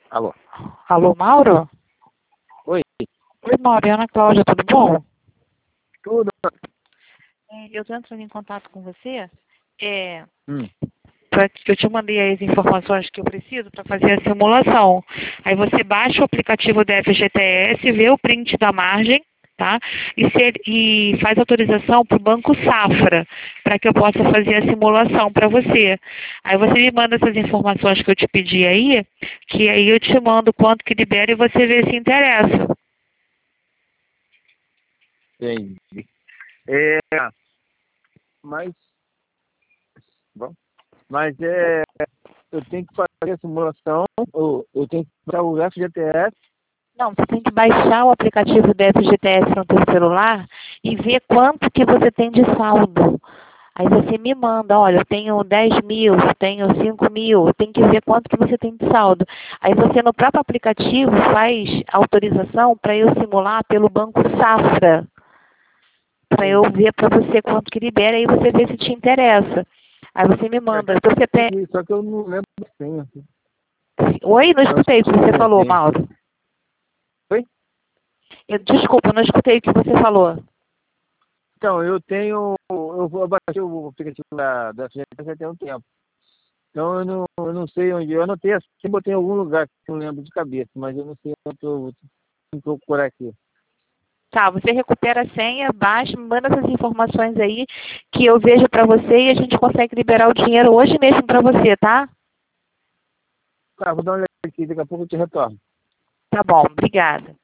Alô? Alô, Mauro? Oi, Oi, Mauro, é Ana Cláudia, tudo bom? tudo? Eu estou entrando em contato com você, Hum, eu te mandei aí as informações que eu preciso para fazer a simulação. Aí você baixa o aplicativo da FGTS, vê o print da margem, tá? E faz autorização para o Banco Safra, para que eu possa fazer a simulação para você. Aí você me manda essas informações que eu te pedi aí, que aí eu te mando quanto que libera e você vê se interessa. entendi. É, mas, bom, mas eu tenho que fazer a simulação, eu tenho que usar o FGTS. Não, você tem que baixar o aplicativo da FGTS no seu celular e ver quanto que você tem de saldo. Aí você me manda, olha, eu tenho 10 mil, tenho 5 mil, tem que ver quanto que você tem de saldo. Aí você no próprio aplicativo faz autorização para eu simular pelo Banco Safra, para eu ver para você quanto que libera, aí você vê se te interessa. Aí você me manda. Você tem... Só que eu não lembro da senha. Oi, não Eu escutei o que esqueci você minha falou, senha aqui. Mauro. Oi? Desculpa, não escutei o que você falou. Então, eu baixei o aplicativo da FGTS já tem um tempo. Então, eu não sei onde, eu anotei assim, botei em algum lugar que eu não lembro de cabeça, mas eu não sei onde eu tenho que procurar aqui. Tá, você recupera a senha, baixa, me manda essas informações aí que eu vejo para você e a gente consegue liberar o dinheiro hoje mesmo para você, tá? Tá, vou dar uma olhada aqui, daqui a pouco eu te retorno. Tá bom, obrigada.